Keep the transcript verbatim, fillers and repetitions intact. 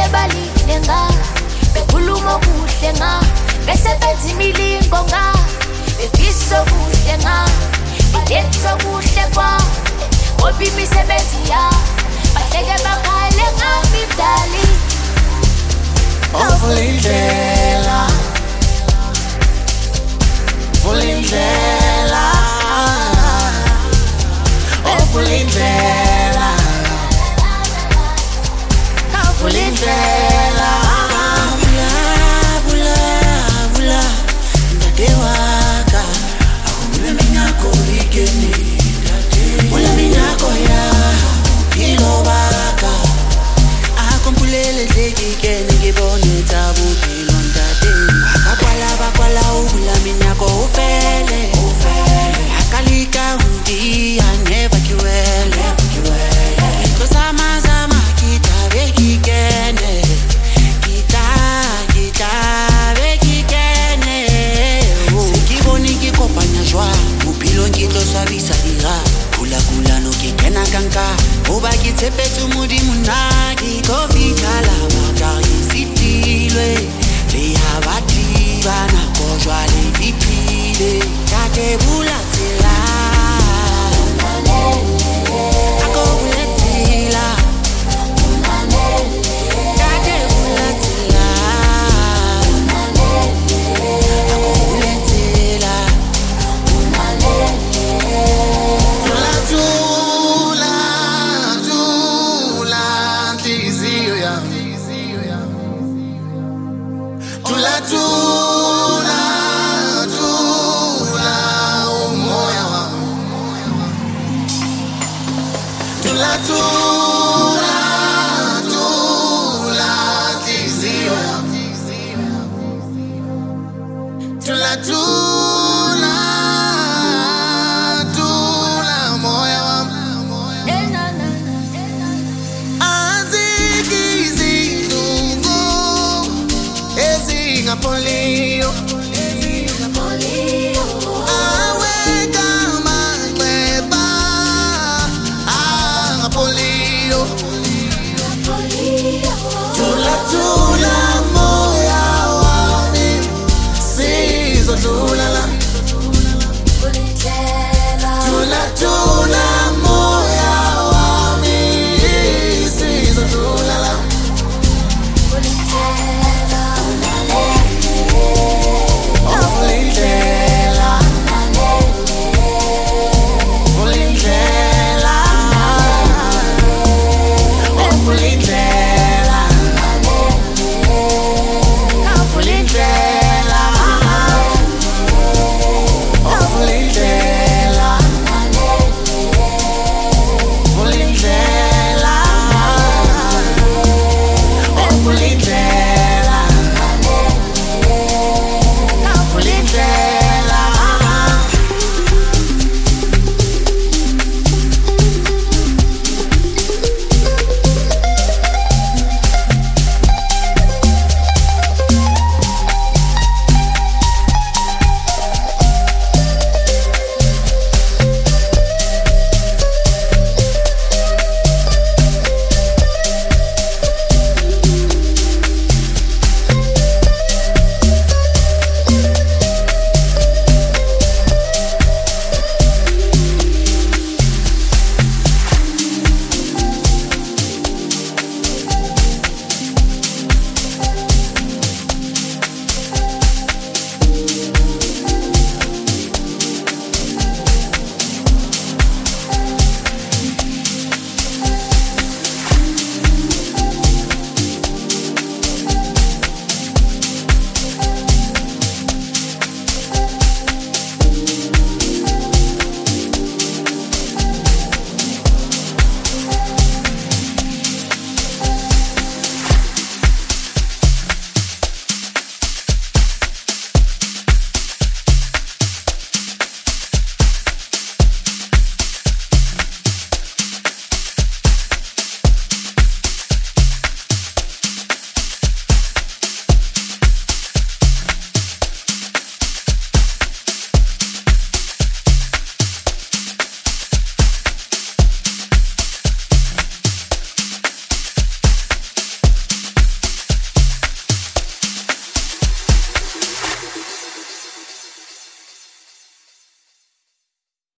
bebalile nga bekhuluma kuhle nga besebenza imilingo nga befisa kuhle nga beletha kuhle kwa ngoba imisebenzi ya bahleke bakhale ngami mdali Vulindlela Vulindlela Oh Vulindlela Vulindlela Vula, vula, vula Ndate waka Akumule minyako ikeni Mula minyako ya Pilo baka Akumpulele tekikeni Kibone tabu pilo ndate Akakwala bakwala uvula minyako ufele Akalika hundi Aneva kiwele Kusama zama kita vekikene Kita, kita vekikene Sikiboni kikopanya jwa Mupilo nkito swabisa dira Kula kula no kikena kanka Oba kitsepetu mudi munaki Kofi kala makari sitilwe Le habati bana kojwa le vipile Kate bula tila Ako bula tila Kate bula tila Ako bula tila Tula tula Tula Tlizio ya Tula tula Tula Umoya wa Tula tula